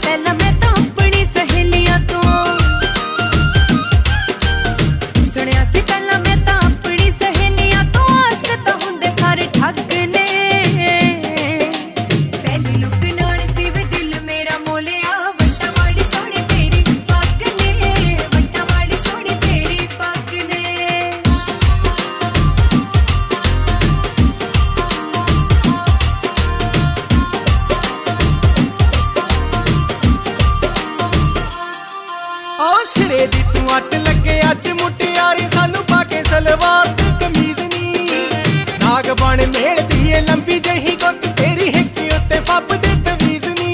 पहला मैं तो अपनी सहेलियां तो सुनिया सी पहला मैं तो अपनी सहेलियां तो आशिक तो हुंदे सारे ठग ने पहली लुक नाल सी वे दिल मेरा मोलिया वट्टा वाली सोहनी तेरी पग ने वट्टा वाली सोहनी तेरी पग ने सिरे दी तू अट लगे अज मुटियारी सानू पाके सलवार ते कमीज नी नाग बन मेलदी ए लंबी जही गुत तेरी हिक्की उत्ते फब दे तवीज नी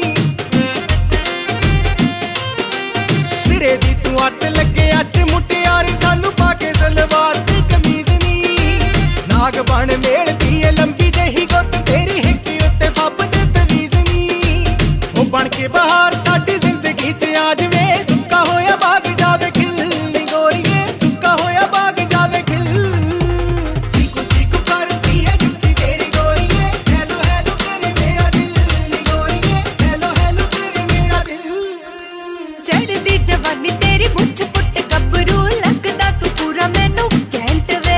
सिरे दी तू अट लगे अज मुटियारी सानू पाके सलवार ते कमीज नी नाग बन मेलदी ए लंबी जही गुत तेरी हिक्की उत्ते फब दे तवीज नी ओ बन के बहार साडी जिंदगी च आ जवे सुक्का होया बाग जावे खिल नी गोरीए सुक्का होया बाग जावे खिल चीकू चीकू करती है जुत्ती तेरी गोरीए हेलो हेलो करे मेरा दिल नी गोरीए हेलो हेलो करे मेरा दिल चढ़दी जवानी तेरी मुछ फुट गबरू लगदा तू पूरा मैनू कैंट वे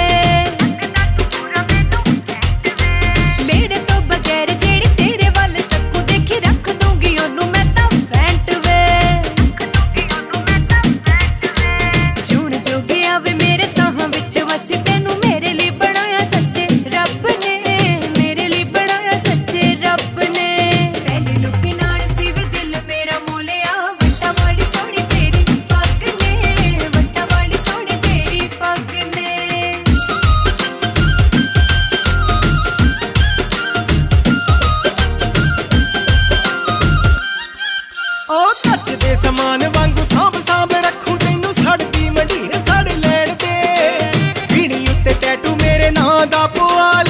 मेरे तो बगैर जेड़ी तेरे वाल तक्कू देखी रख दूंगी ओनू मैं तां फैंट वे जून जोगी आवे मेरे साहां विच वसी तेनू मेरे लिए बनाया सच्चे रब ने मेरे लिए बनाया सच्चे रब ने पहली लुक नाल सी वे दिल मेरा मोलिया वट्टा वाली सोहनी तेरी पग ने वट्टा वाली सोहनी तेरी पग ने ओ कच दे समान वांगू सांभ सांभ रखू तैनू सड़दी मंडीर सड़ लैण दे पीणी उत्ते टैटू मेरे नां दा पवा